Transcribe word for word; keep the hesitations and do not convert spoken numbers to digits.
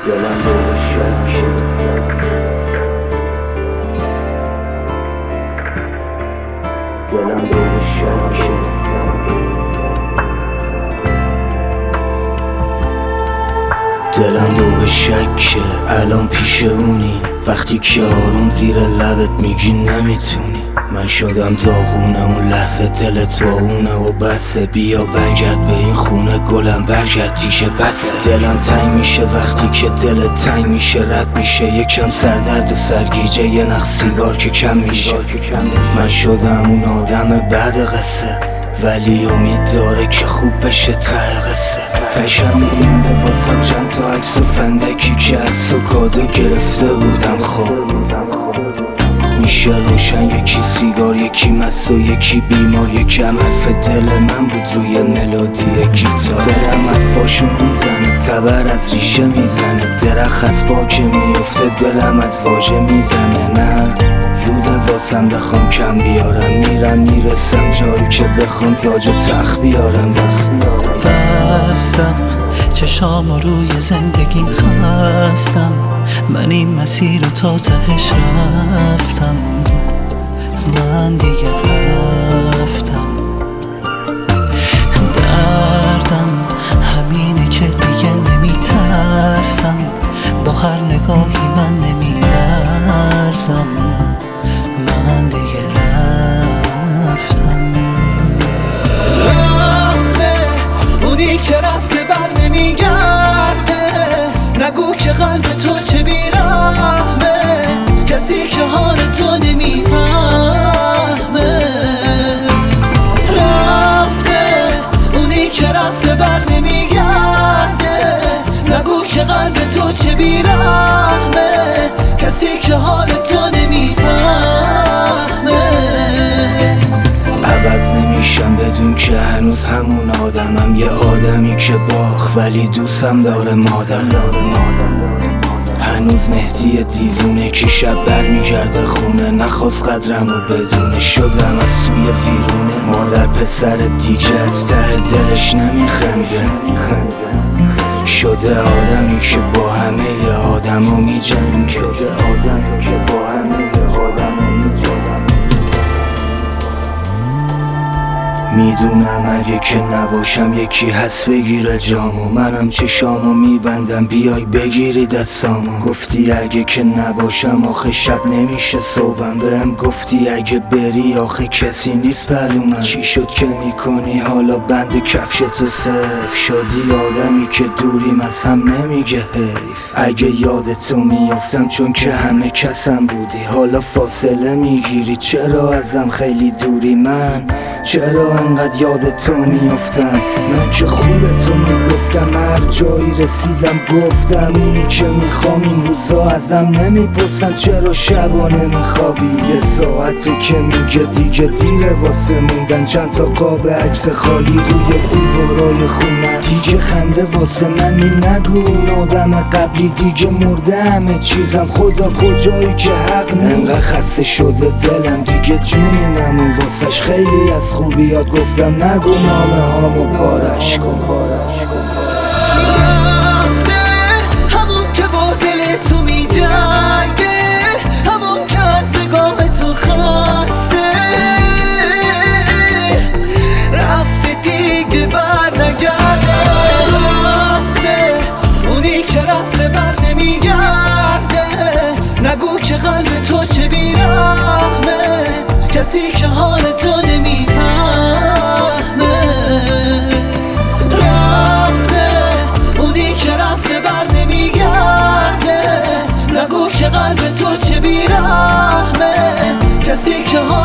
دلم دور شکه دلم دور شکه دلم دور شکه الان پیش اونی وقتی که آروم زیر لبت میگی نمیتونی. من شدم داغونه اون لحظه دلت با اونه و بسه. بیا برگرد به این خونه گلم برگرد دیگه بسه. دلم تنگ میشه وقتی که دلت تنگ میشه رد میشه یکم سردرد و سرگیجه یه نخ سیگار که کم میشه. من شدم اون آدم بعد قصه ولی امید داره که خوب بشه ته قصه. تشم میمونده واسم چند تا عکس و فندکی که از سکاده گرفته بودم. خب میشه روشن یکی سیگار یکی مست و یکی بیمار یکم حرف دل من بود روی ملودی گیتار. دلم حرفاشو میزنه تبر از ریشه میزنه درخت از پا که میفته دلم از واژه میزنه. نه زوده واسم بخوام کم بیارم میرم میرسم جایی که بخوام تاج و تخت بیارم. بستم چشام روی زندگیم خستم من این مسیر تا تهش رفتم. من دیگه رفتم دردم همینه که دیگه نمیترسم با هر نگاهی من نمیلرزم. من دیگه رفتم رفته اونی که رفته بر نمیگرده. نگو که قلب تو چه بیرحمه کسی که حال تو نمیفهمه. رفته اونی که رفته بر نمیگرده. نگو که قلب تو چه بیرحمه کسی که حال تو نمیفهمه. عوض نمیشم بدون که هنوز همون آدمم. یه آدمی که باخ ولی دوستم داره مادرم. هنوز مهدی دیوونه که شب بر میگرده خونه نخواست قدرم و بدونه. شدم از سوی ویرونه مادر پسر دیگه از ته دلش نمیخنده. شده آدمی که با همه آدم و میجنگه. میدونم اگه که نباشم یکی هست بگیره جامو. منم چشامو میبندم بیای بگیری دستامو. گفتی اگه که نباشم آخه شب نمیشه صبحم. بهم گفتی اگه بری آخه کسی نیست پلومن. چی شد که میکنی حالا بند کفشتو صف شدی آدمی که دوریم از هم نمیگه حیف. اگه یادتو میافتم چون که همه کسم بودی حالا فاصله میگیری چرا ازم خیلی دوری. من چرا انقدر یادتو میافتم. من که خوبتو میگفتم هر جایی رسیدم گفتم اینی که میخوام. این روزا ازم نمیپرسن چرا شبانه میخوابی. یه ساعته که میگه دیگه دیره واسه موندن. چند تا قاب عکس خالی روی دیوارای خونه. دیگه خنده واسه من می نگو اون آدم قبلی دیگه مرده همه چیزم. خدا کجایی که حق نی. انقدر خسته شده دلم دیگه جونی نمون واسش. خیلی از خوبیات گفتم نگو نامه هامو پارش کن. رفته همون که با دل تو می جنگه. همون که از نگاه تو خسته. رفته دیگه بر نگرده. رفته اونی که رفته بر نمیگرده. نگو که قلب تو چه بیرحمه کسی که حال تو نمیفهمه. رفته اونی که رفته بر نمیگرده. نگو که قلب تو چه بیرحمه کسی که حال